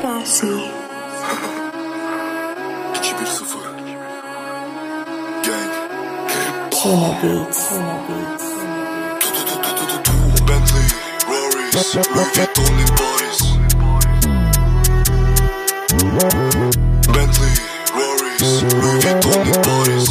Classy. 2-1-0 Gang Tuna Beats. Bentley, Rory's, Louis Vuitton in Paris. Bentley, Rory's, Louis Vuitton in Paris.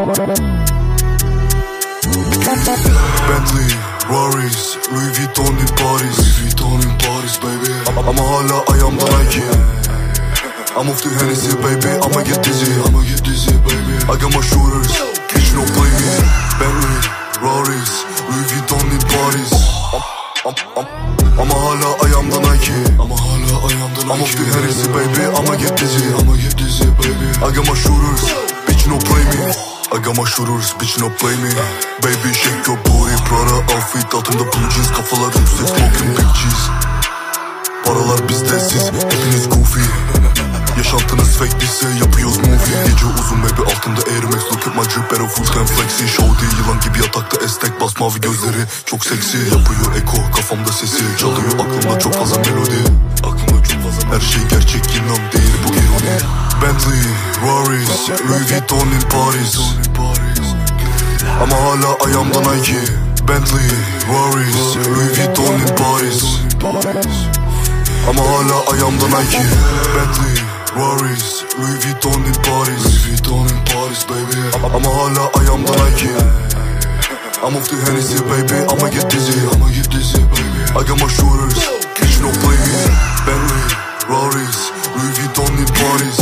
Bentley, Rory's, Louis Vuitton in Paris. Louis Vuitton in Paris baby. Ama hala ayağımda Nike. I'm off the Hennessy baby, I'ma get dizzy baby. I got my shooters, bitch no play me. Bentley, Rory's, Louis Vuitton in Paris. Ama hala ayağımda Nike. I'm off the Hennessy baby, I'ma get dizzy baby. I got my shooters, bitch no play me. I got my shooters, bitch no play me. Baby shake your booty, Prada outfit altında blue jeans. Kafalar yüksek, smoking big cheese. Paralar bizde, siz hepiniz goofy. Yaşantınız fake değilse yapıyoruz movie. Gece uzun baby altında Air Max. Look at my drip better full time flexi. Show değil yılan gibi yatakta estek. Bas mavi gözleri çok seksi. Yapıyor eko kafamda sesi. Çalıyor aklımda çok fazla melodi. Her şey gerçek inan değil bu ironi. Bentley, Rory's, Louis Vuitton in Paris. Ama hala ayağımda Nike. Bentley, Rory's, Louis Vuitton in Paris. Ama hala ayağımda Nike. Bentley, Rory's, Louis Vuitton in Paris baby. Ama hala ayağımda Nike. I'm off the Hennessy baby, I'ma get dizzy baby. I got my shooters, bitch no play me. Bentley, Rory's, Louis Vuitton in Paris.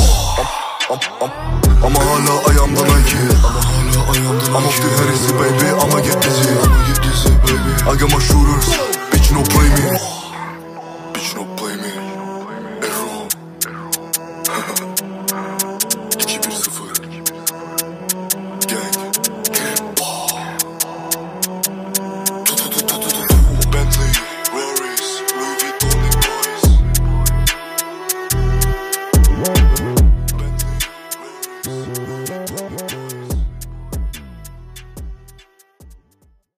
Ama hala ayağımda Nike. I'm off the Hennessy baby, I'ma get dizzy baby. I got my shooters, bitch no play me.